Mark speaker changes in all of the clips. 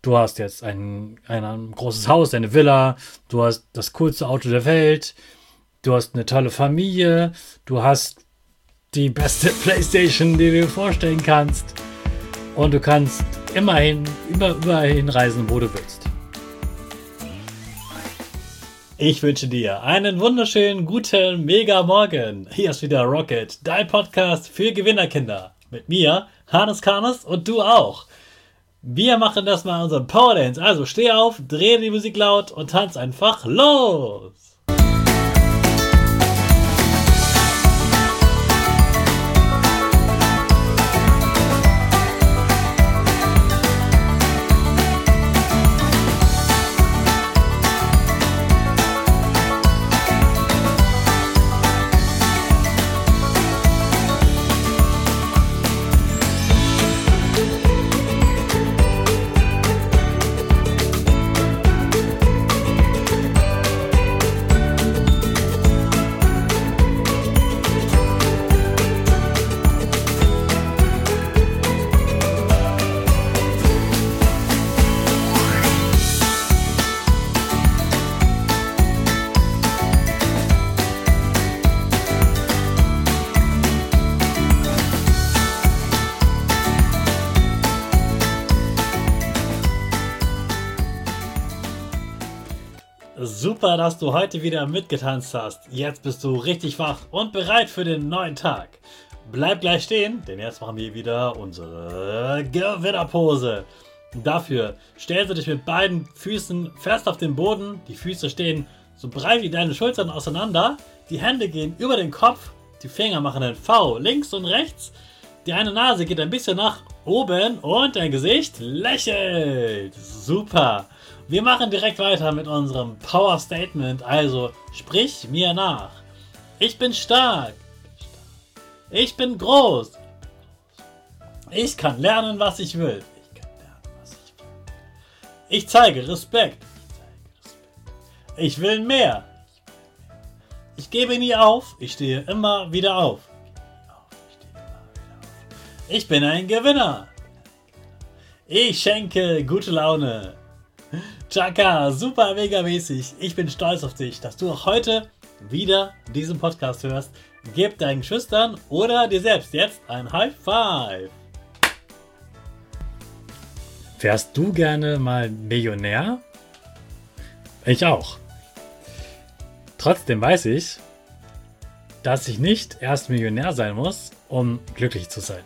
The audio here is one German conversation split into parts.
Speaker 1: Du hast jetzt ein großes Haus, eine Villa, du hast das coolste Auto der Welt, du hast eine tolle Familie, du hast die beste Playstation, die du dir vorstellen kannst, und du kannst überall hinreisen, wo du willst. Ich wünsche dir einen wunderschönen, guten, mega Morgen. Hier ist wieder Rocket, dein Podcast für Gewinnerkinder. Mit mir, Hannes Karnes, und du auch. Wir machen das mal unseren Power Dance. Also steh auf, dreh die Musik laut und tanz einfach los. Super, dass du heute wieder mitgetanzt hast. Jetzt bist du richtig wach und bereit für den neuen Tag. Bleib gleich stehen, denn jetzt machen wir wieder unsere Gewinnerpose. Dafür stellst du dich mit beiden Füßen fest auf den Boden. Die Füße stehen so breit wie deine Schultern auseinander. Die Hände gehen über den Kopf. Die Finger machen ein V links und rechts. Die eine Nase geht ein bisschen nach oben und dein Gesicht lächelt. Super. Wir machen direkt weiter mit unserem Power Statement, also sprich mir nach. Ich bin stark. Ich bin groß. Ich kann lernen, was ich will. Ich zeige Respekt. Ich will mehr. Ich gebe nie auf. Ich stehe immer wieder auf. Ich bin ein Gewinner. Ich schenke gute Laune. Chaka, super mega mäßig. Ich bin stolz auf dich, dass du auch heute wieder diesen Podcast hörst. Gib deinen Geschwistern oder dir selbst jetzt ein High Five. Wärst du gerne mal Millionär? Ich auch. Trotzdem weiß ich, dass ich nicht erst Millionär sein muss, um glücklich zu sein.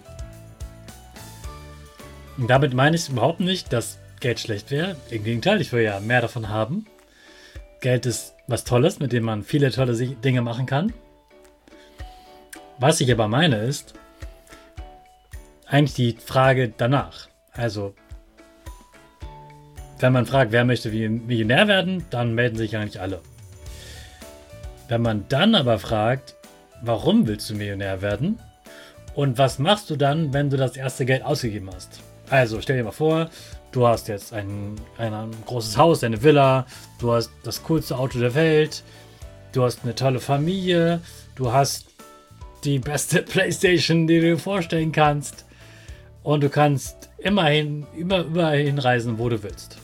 Speaker 1: Und damit meine ich überhaupt nicht, dass Geld schlecht wäre. Im Gegenteil, ich will ja mehr davon haben. Geld ist was Tolles, mit dem man viele tolle Dinge machen kann. Was ich aber meine ist, eigentlich die Frage danach. Also, wenn man fragt, wer möchte wie Millionär werden, dann melden sich eigentlich alle. Wenn man dann aber fragt, warum willst du Millionär werden? Und was machst du dann, wenn du das erste Geld ausgegeben hast? Also, stell dir mal vor, du hast jetzt ein großes Haus, eine Villa, du hast das coolste Auto der Welt, du hast eine tolle Familie, du hast die beste Playstation, die du dir vorstellen kannst, und du kannst überall hinreisen, wo du willst.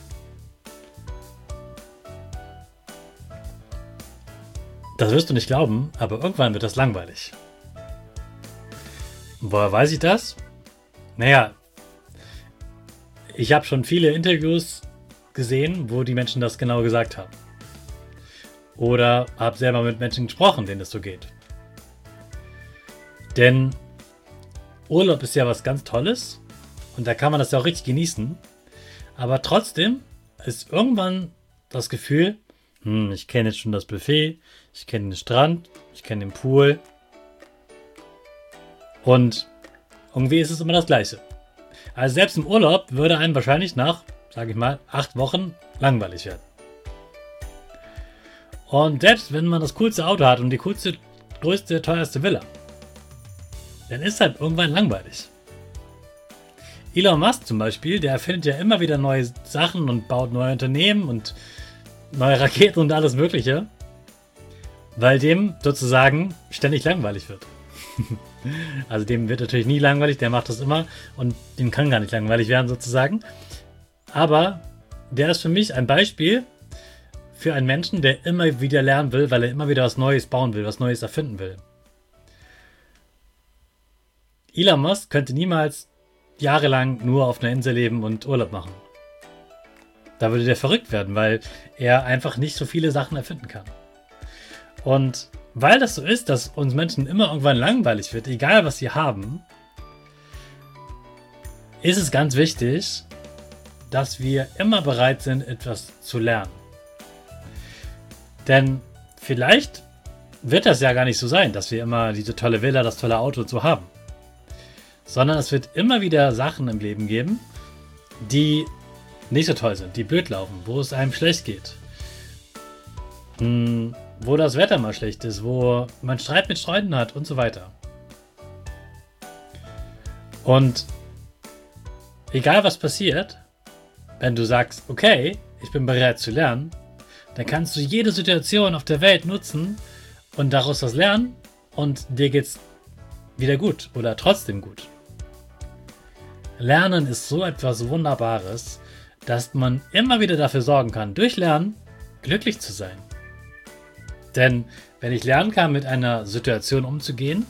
Speaker 1: Das wirst du nicht glauben, aber irgendwann wird das langweilig. Und woher weiß ich das? Naja, ich habe schon viele Interviews gesehen, wo die Menschen das genau gesagt haben. Oder habe selber mit Menschen gesprochen, denen das so geht. Denn Urlaub ist ja was ganz Tolles und da kann man das ja auch richtig genießen. Aber trotzdem ist irgendwann das Gefühl, ich kenne jetzt schon das Buffet, ich kenne den Strand, ich kenne den Pool. Und irgendwie ist es immer das Gleiche. Also selbst im Urlaub würde einem wahrscheinlich nach, sage ich mal, 8 Wochen langweilig werden. Und selbst wenn man das coolste Auto hat und die coolste, größte, teuerste Villa, dann ist halt irgendwann langweilig. Elon Musk zum Beispiel, der erfindet ja immer wieder neue Sachen und baut neue Unternehmen und neue Raketen und alles Mögliche, weil dem sozusagen ständig langweilig wird. Also dem wird natürlich nie langweilig, der macht das immer und dem kann gar nicht langweilig werden sozusagen. Aber der ist für mich ein Beispiel für einen Menschen, der immer wieder lernen will, weil er immer wieder was Neues bauen will, was Neues erfinden will. Elon Musk könnte niemals jahrelang nur auf einer Insel leben und Urlaub machen. Da würde der verrückt werden, weil er einfach nicht so viele Sachen erfinden kann. Und weil das so ist, dass uns Menschen immer irgendwann langweilig wird, egal was sie haben, ist es ganz wichtig, dass wir immer bereit sind, etwas zu lernen. Denn vielleicht wird das ja gar nicht so sein, dass wir immer diese tolle Villa, das tolle Auto und so haben. Sondern es wird immer wieder Sachen im Leben geben, die nicht so toll sind, die blöd laufen, wo es einem schlecht geht. Wo das Wetter mal schlecht ist, wo man Streit mit Freunden hat und so weiter. Und egal was passiert, wenn du sagst, okay, ich bin bereit zu lernen, dann kannst du jede Situation auf der Welt nutzen und daraus was lernen und dir geht's wieder gut oder trotzdem gut. Lernen ist so etwas Wunderbares, dass man immer wieder dafür sorgen kann, durch Lernen glücklich zu sein. Denn wenn ich lernen kann, mit einer Situation umzugehen,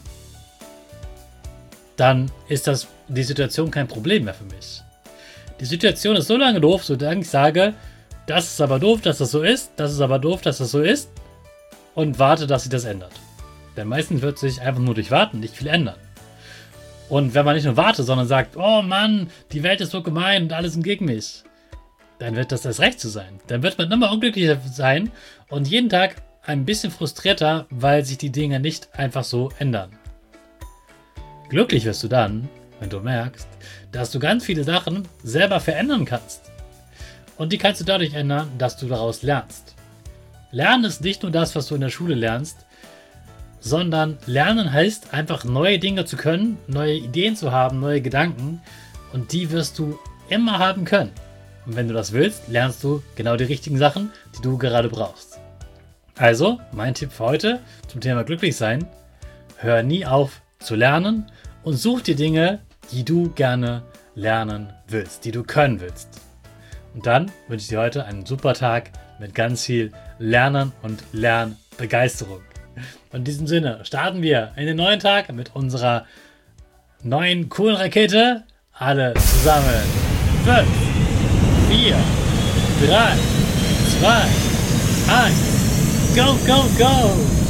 Speaker 1: dann ist die Situation kein Problem mehr für mich. Die Situation ist so lange doof, solange ich sage, das ist aber doof, dass das so ist, das ist aber doof, dass das so ist und warte, dass sich das ändert. Denn meistens wird sich einfach nur durch Warten nicht viel ändern. Und wenn man nicht nur wartet, sondern sagt, oh Mann, die Welt ist so gemein und alles sind gegen mich, dann wird das Recht so sein. Dann wird man immer unglücklicher sein und jeden Tag ein bisschen frustrierter, weil sich die Dinge nicht einfach so ändern. Glücklich wirst du dann, wenn du merkst, dass du ganz viele Sachen selber verändern kannst. Und die kannst du dadurch ändern, dass du daraus lernst. Lernen ist nicht nur das, was du in der Schule lernst, sondern Lernen heißt einfach neue Dinge zu können, neue Ideen zu haben, neue Gedanken und die wirst du immer haben können. Und wenn du das willst, lernst du genau die richtigen Sachen, die du gerade brauchst. Also, mein Tipp für heute zum Thema glücklich sein: Hör nie auf zu lernen und such dir Dinge, die du gerne lernen willst, die du können willst. Und dann wünsche ich dir heute einen super Tag mit ganz viel Lernen und Lernbegeisterung. Und in diesem Sinne starten wir in den neuen Tag mit unserer neuen coolen Rakete. Alle zusammen. 5, 4, 3, 2, 1. Go, go, go!